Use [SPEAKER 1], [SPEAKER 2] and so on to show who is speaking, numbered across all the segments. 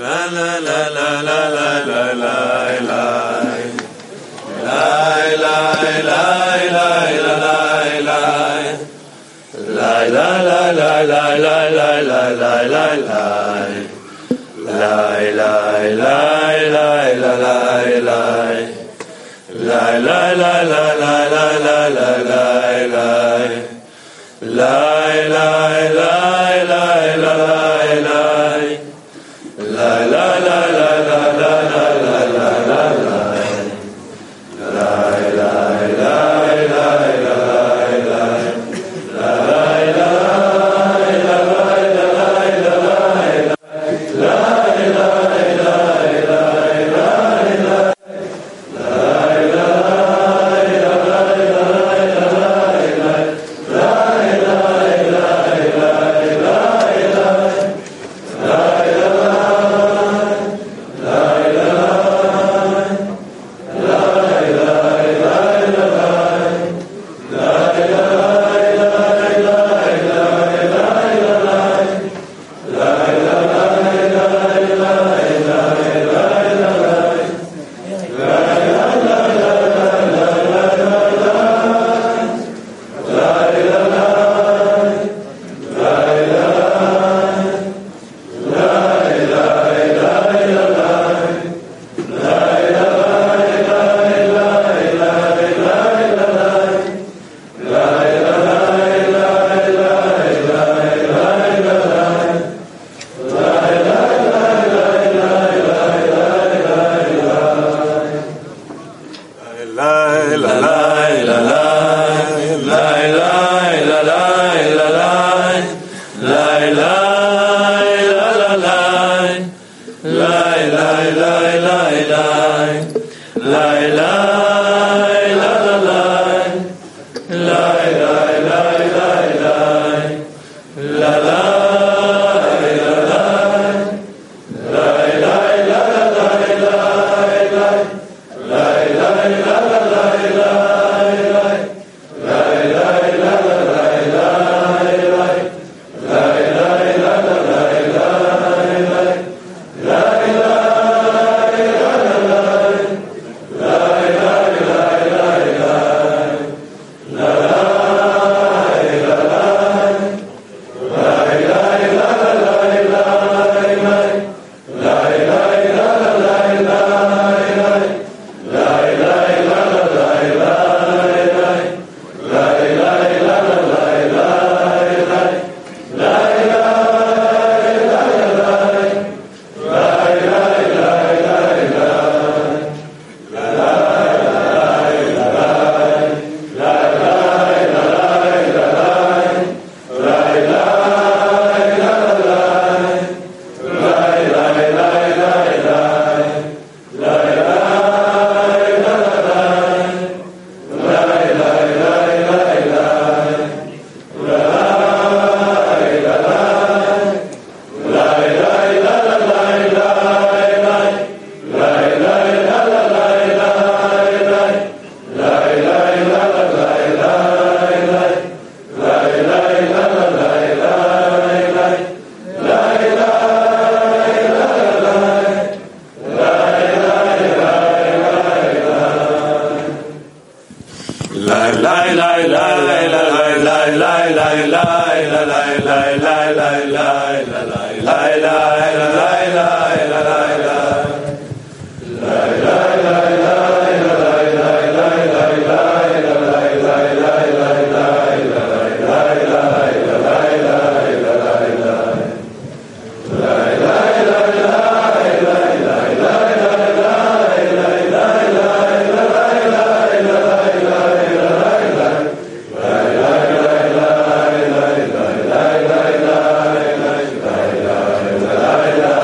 [SPEAKER 1] la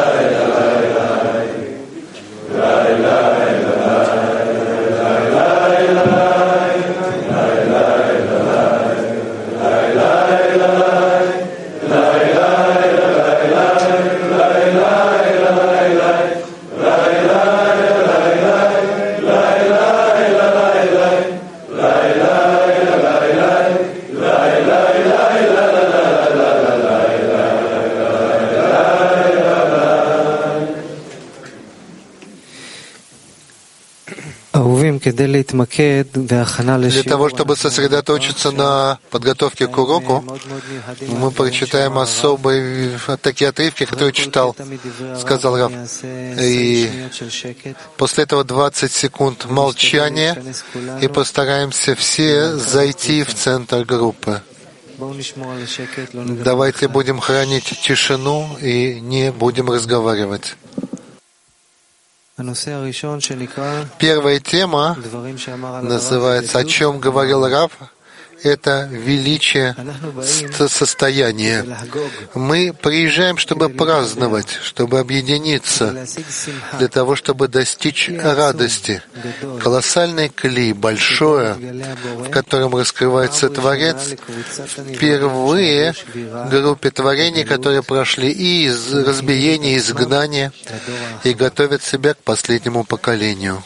[SPEAKER 1] Для того, чтобы сосредоточиться на подготовке к уроку, мы прочитаем особые такие отрывки, которые сказал Рав. И после этого 20 секунд молчания, и постараемся все зайти в центр группы. Давайте будем хранить тишину и не будем разговаривать. Первая тема называется «О чем говорил Рав?» Это величие состояния. Мы приезжаем, чтобы праздновать, чтобы объединиться, для того, чтобы достичь радости. Колоссальный кли, большое, в котором раскрывается Творец, впервые в группе творений, которые прошли и из разбиения, и изгнания, и готовят себя к последнему поколению.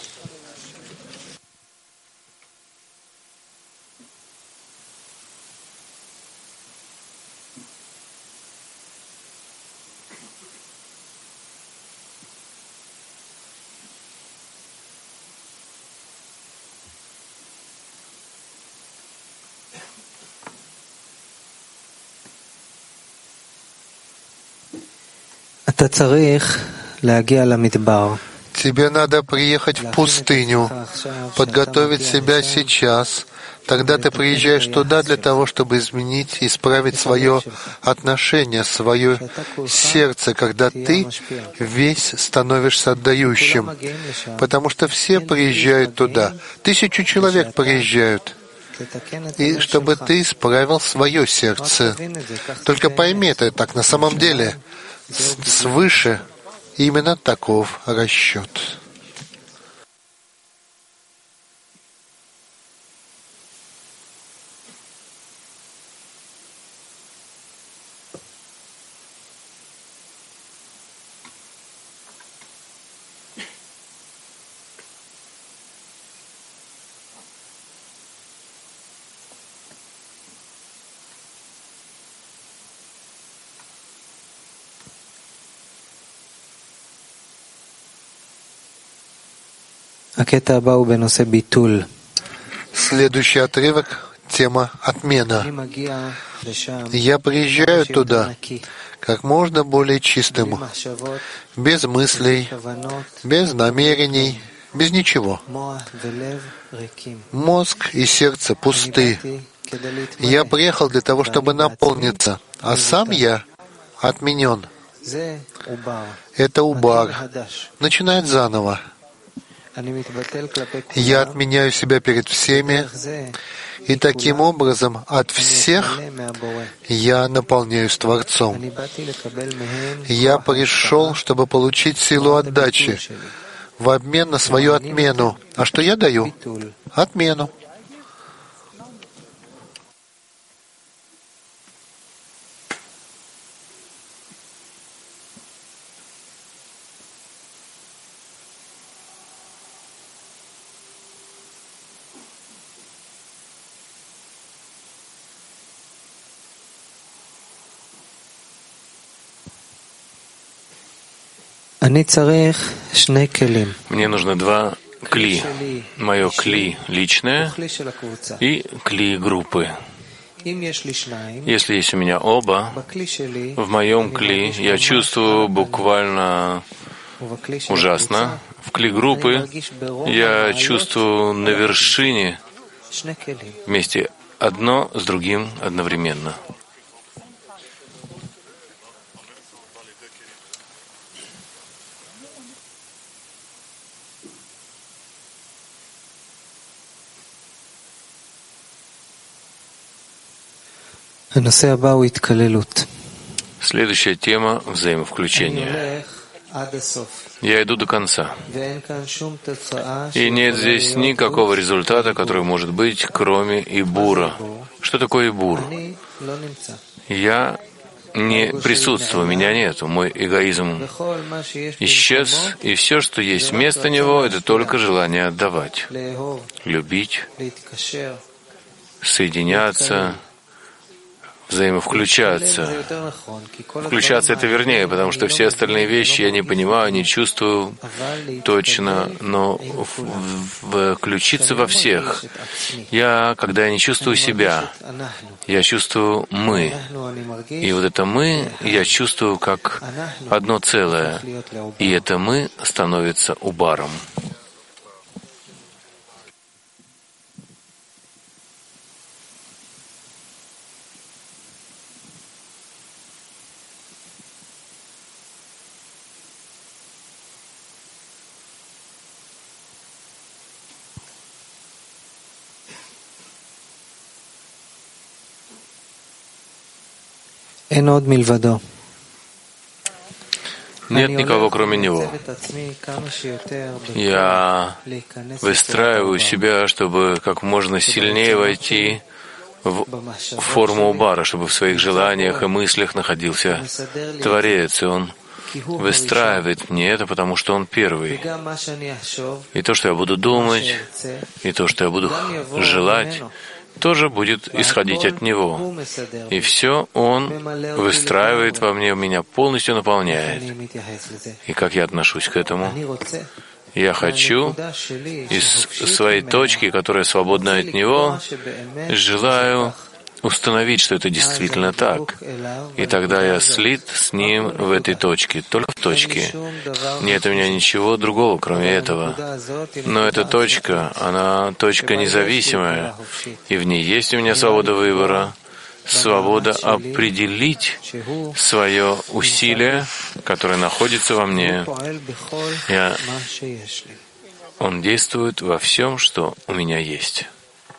[SPEAKER 1] Тебе надо приехать в пустыню, подготовить себя сейчас. Тогда ты приезжаешь туда для того, чтобы изменить, исправить свое отношение, свое сердце, когда ты весь становишься отдающим. Потому что все приезжают туда. 1000 человек приезжают. И чтобы ты исправил свое сердце. Только пойми это так на самом деле. Свыше именно таков расчет. Следующий отрывок — тема «Отмена». Я приезжаю туда как можно более чистым, без мыслей, без намерений, без ничего. Мозг и сердце пусты. Я приехал для того, чтобы наполниться, а сам я отменен. Это убар. Начинает заново. Я отменяю себя перед всеми, и таким образом от всех я наполняюсь Творцом. Я пришел, чтобы получить силу отдачи в обмен на свою отмену. А что я даю? Отмену.
[SPEAKER 2] Мне нужно два кли. Мое кли личное и кли группы. Если есть у меня оба, в моем кли я чувствую буквально ужасно. В кли группы я чувствую на вершине вместе одно с другим одновременно. Следующая тема — взаимовключение. Я иду до конца. И нет здесь никакого результата, который может быть, кроме Ибура. Что такое Ибур? Я не присутствую, меня нету. Мой эгоизм исчез, и все, что есть вместо него, это только желание отдавать, любить, соединяться, взаимовключаться. Включаться это вернее, потому что все остальные вещи я не понимаю, не чувствую точно, но включиться во всех. Когда я не чувствую себя, я чувствую мы. И вот это мы я чувствую как одно целое. И это мы становится убаром. Нет никого, кроме Него. Я выстраиваю себя, чтобы как можно сильнее войти в форму убара, чтобы в своих желаниях и мыслях находился Творец, и Он выстраивает мне это, потому что Он первый. И то, что я буду думать, и то, что я буду желать, тоже будет исходить от Него. И все Он выстраивает во мне, меня полностью наполняет. И как я отношусь к этому? Я хочу из своей точки, которая свободна от Него, желаю установить, что это действительно так. И тогда я слит с Ним в этой точке, только в точке. Нет у меня ничего другого, кроме этого. Но эта точка, она точка независимая, и в ней есть у меня свобода выбора, свобода определить свое усилие, которое находится во мне. Он действует во всем, что у меня есть.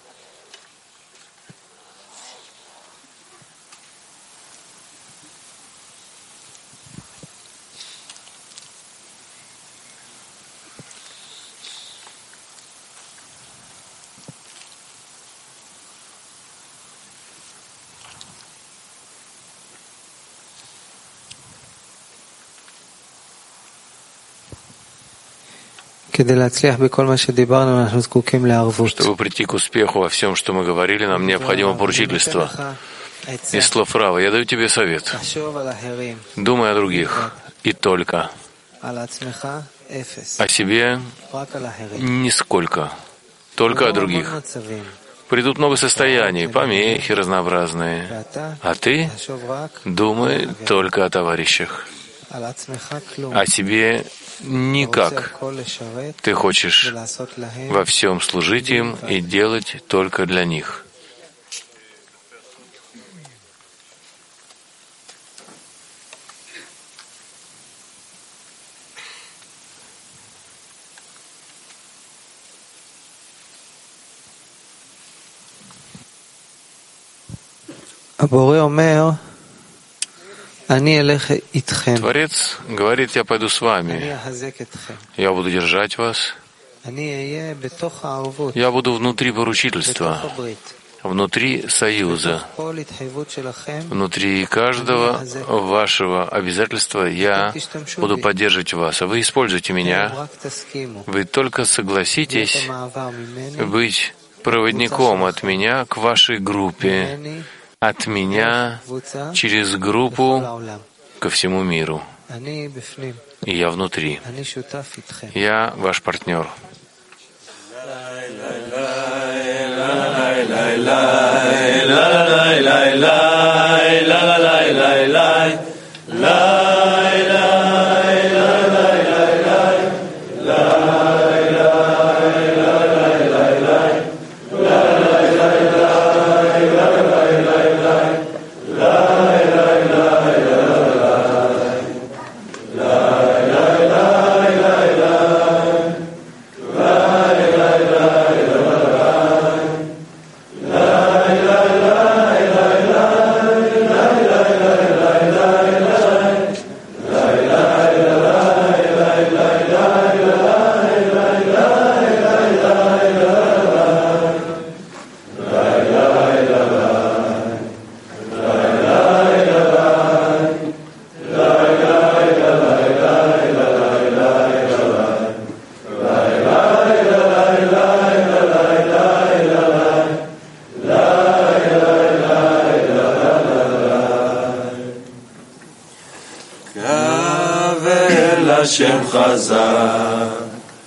[SPEAKER 3] Чтобы
[SPEAKER 2] прийти к успеху во всем, что мы говорили, нам необходимо поручительство. Из слов Рава я даю тебе совет. Думай о других и только. О себе нисколько. Только о других. Придут много состояний, помехи разнообразные. А ты думай только о товарищах. О себе никак. Ты хочешь во всем служить им и делать только для них. Творец говорит, я пойду с вами, я буду держать вас, я буду внутри поручительства, внутри союза, внутри каждого вашего обязательства я буду поддерживать вас, а вы используйте меня, вы только согласитесь быть проводником от меня к вашей группе, от меня через группу ко всему миру. И я внутри. Я ваш партнер.
[SPEAKER 3] השם חזק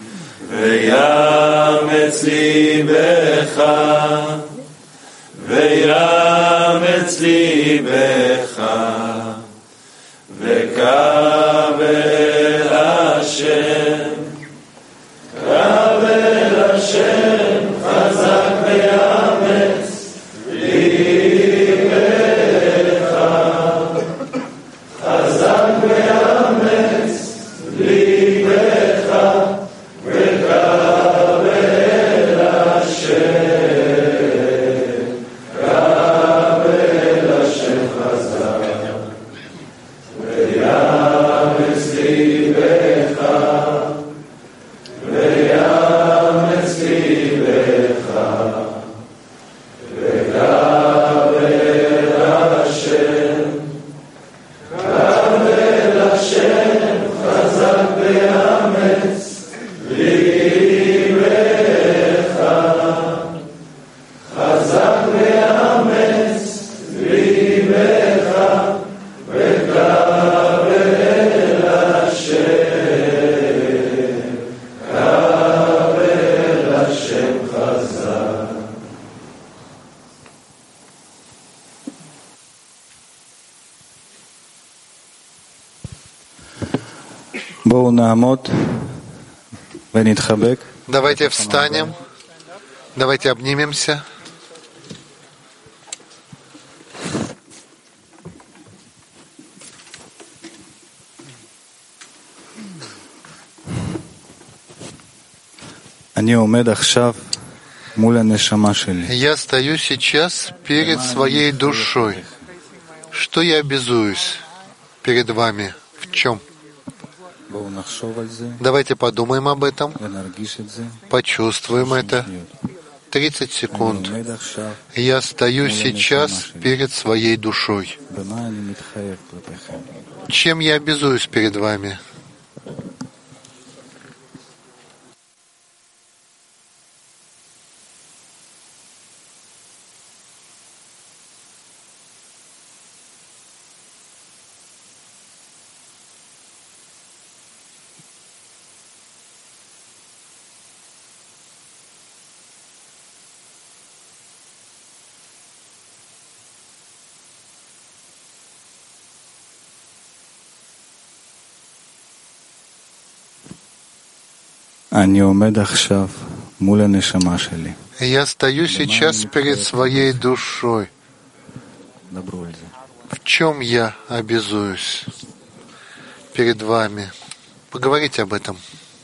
[SPEAKER 3] ויאמץ ליבך ויאמץ ליבך וקבל השם קבל השם חזק ויאמץ ליבך חזק ויאמץ ליבך וקבל השם קבל השם חזק ויאמץ ליבך ויאמץ ליבך וקבל השם קבל השם חזק ויאמץ ליבך חזק ויאמץ ליבך וקבל השם קבל השם חזק.
[SPEAKER 4] בואו נעמוד ונתחבק.
[SPEAKER 1] Давайте встанем, давайте обнимемся.
[SPEAKER 4] אני עומד עכשיו מול הנשמה שלי.
[SPEAKER 1] Я стою сейчас перед своей душой. Что я обязуюсь перед вами? В чем?
[SPEAKER 4] בואו נחשוב על זה
[SPEAKER 1] Давайте подумаем об этом,
[SPEAKER 4] ונרגיש את זה.
[SPEAKER 1] почувствуем это. 30
[SPEAKER 4] אני
[SPEAKER 1] секунд.
[SPEAKER 4] עומד עכשיו,
[SPEAKER 1] Я стою сейчас перед своей душой.
[SPEAKER 4] במה אני מתחייב כלפיכם.
[SPEAKER 1] Чем я обязуюсь перед вами?
[SPEAKER 4] אני עומד עכשיו מול הנשמה שלי.
[SPEAKER 1] Я стою сейчас перед своей душой.
[SPEAKER 4] דברו על זה.
[SPEAKER 1] В чем я обязуюсь перед вами? Поговорите об этом.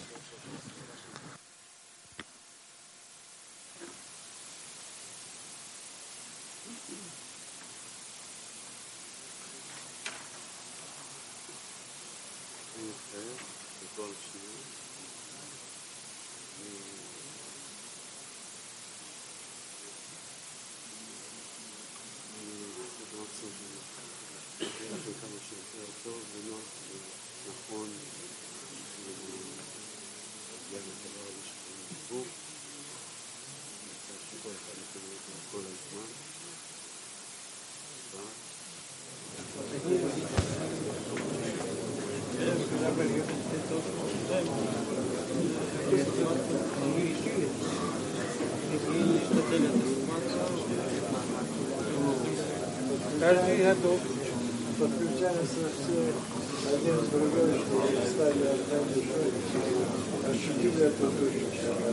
[SPEAKER 5] Каждый готов. Подключаемся все один с другой, чтобы стали одной душой, ощутили эту душу.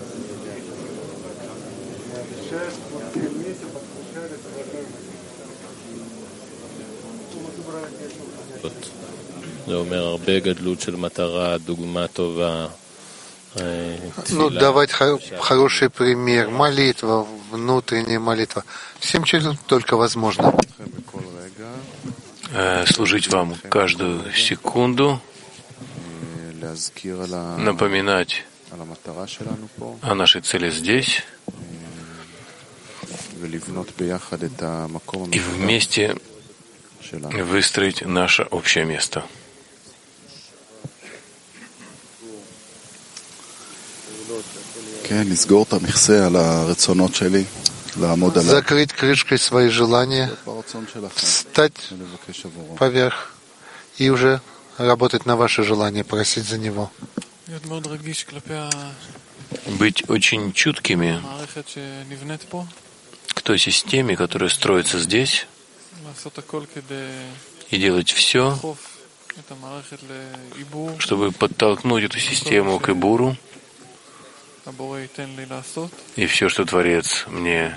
[SPEAKER 5] Сейчас вот все вместе подключались к одной душе.
[SPEAKER 6] זה אומר הרבה гадlut של מטרה, דוגמה טובה.
[SPEAKER 1] Ну, давать хороший пример, молитва, внутренняя молитва. Всем, чем только возможно.
[SPEAKER 2] Служить вам каждую секунду, напоминать о нашей цели здесь и вместе выстроить наше общее место.
[SPEAKER 1] Закрыть крышкой свои желания, встать поверх и уже работать на ваше желание, просить за него.
[SPEAKER 2] Быть очень чуткими к той системе, которая строится здесь, и делать все, чтобы подтолкнуть эту систему к Ибуру, и все, что Творец мне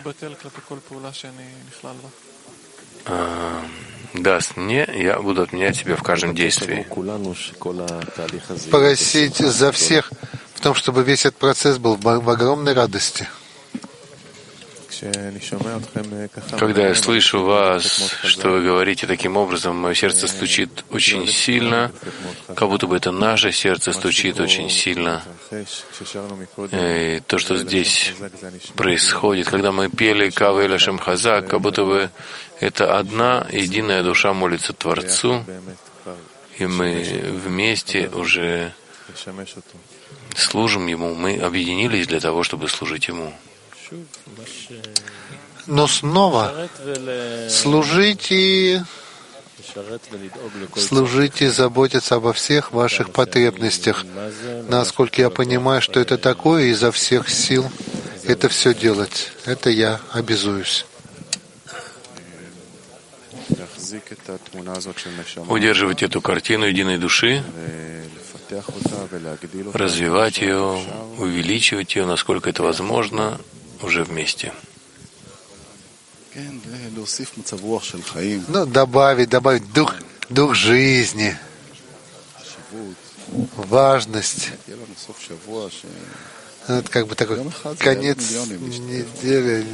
[SPEAKER 2] даст мне, я буду отменять себя в каждом действии.
[SPEAKER 1] Просить за всех в том, чтобы весь этот процесс был в огромной радости.
[SPEAKER 2] Когда я слышу вас, что вы говорите таким образом, мое сердце стучит очень сильно, как будто бы это наше сердце стучит очень сильно. И то, что здесь происходит, когда мы пели Кав Эль Ашем Хазак, как будто бы это одна единая душа молится Творцу, и мы вместе уже служим Ему, мы объединились для того, чтобы служить Ему.
[SPEAKER 1] Но снова служите, заботиться обо всех ваших потребностях. Насколько я понимаю, что это такое, изо всех сил это все делать. Это я обязуюсь.
[SPEAKER 2] Удерживать эту картину единой души, развивать ее, увеличивать ее, насколько это возможно, уже вместе.
[SPEAKER 1] Ну, добавить дух жизни, важность. Это как бы такой конец недели.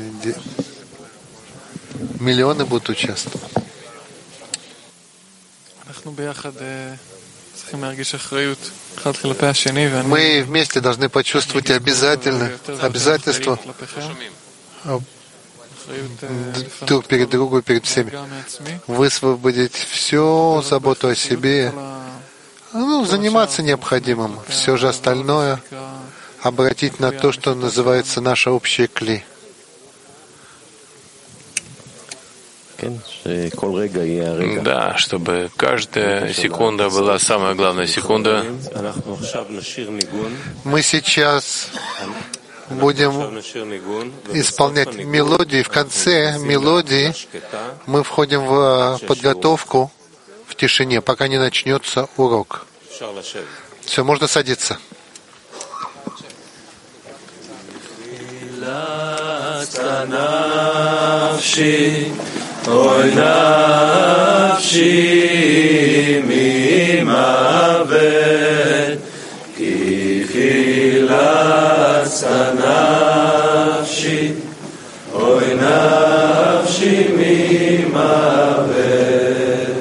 [SPEAKER 1] Миллионы будут участвовать. Мы вместе должны почувствовать обязательство друг перед другом, перед всеми, высвободить всю заботу о себе, заниматься необходимым, все же остальное обратить на то, что называется наше общее кли.
[SPEAKER 2] Да, чтобы каждая секунда была самая главная секунда.
[SPEAKER 1] Мы сейчас будем исполнять мелодию, и в конце мелодии мы входим в подготовку в тишине, пока не начнется урок. Все, можно садиться.
[SPEAKER 3] Oy nafshi mimavet ki chilat nafshi Oy nafshi mimavet